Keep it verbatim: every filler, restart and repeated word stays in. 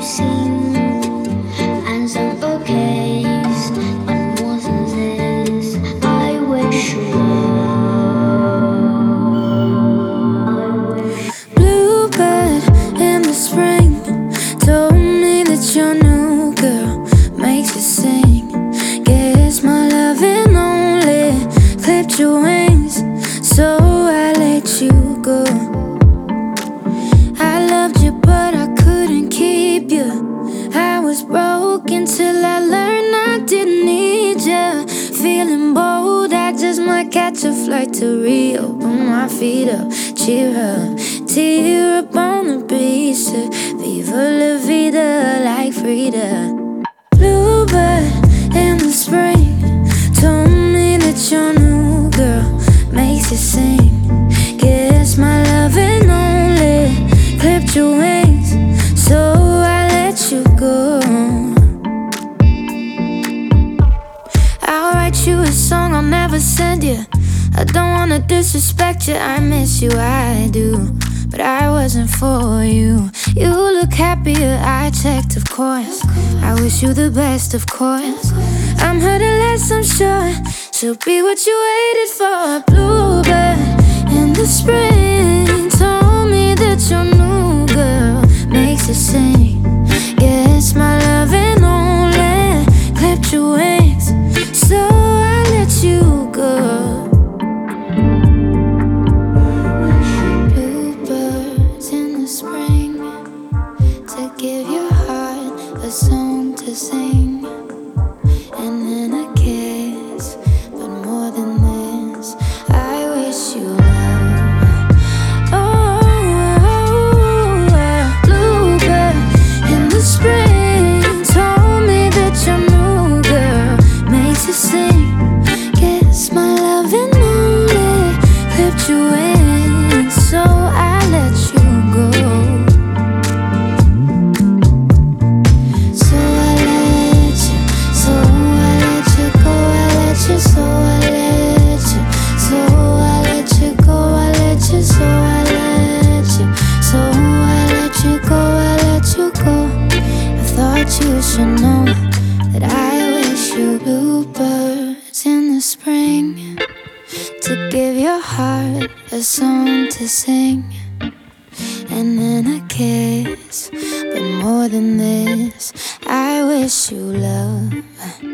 seen as a bookcase, and more than this, I wish you love. Bluebird in the spring told me that your new girl makes you sing. Guess my loving only clipped your wings, so I let you go. I loved you, but I couldn't keep you. I was broken till I learned I didn't need you. Feeling bold, I just might catch a flight to Rio. Put my feet up, cheer up, tear up on the beach. Viva la vida like Frida. Bluebird in the spring told me that your new girl makes you sing. Guess my loving only clipped your wings, so I let you go. I'll write you a song I'll never send you. I don't wanna disrespect you, I miss you, I do. But I wasn't for you. You look happier, I checked, of course. I wish you the best, of course. I'm hurting less, I'm sure. She'll be what you waited for. Bluebird in the spring told me that your new girl makes you sing. Guess my loving only clipped your wings, so I let you go. Bluebirds in the spring to give your heart a song to sing, and then a kiss. But more than this, I wish you love. Oh, bluebird in the spring told me that your new girl makes you sing. Guess my loving only clipped your wings, so I let you go. So I let you, so I let you go, I let you, so I let you, so I let you go, I let you, so I let you, so I let you go, I let you go. I thought you should know that I wish you bluebirds in the spring to give your heart a song to sing, and then a kiss. But more than this, I wish you love.